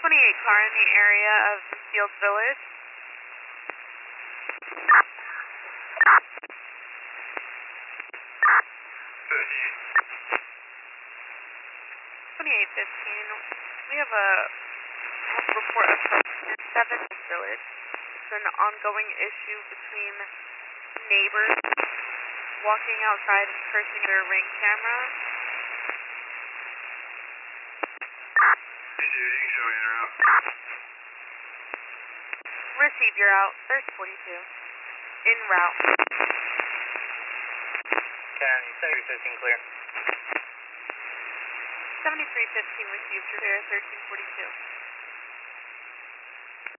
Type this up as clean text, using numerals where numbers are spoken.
28 car in the area of Field Village. 2815. We have a report of 7 Village. It's an ongoing issue between neighbors walking outside and cursing their Ring camera. You can show me in or out. Receive, you're out. There's 42. En route. Can 7315 clear. 7315 received, clear 1342.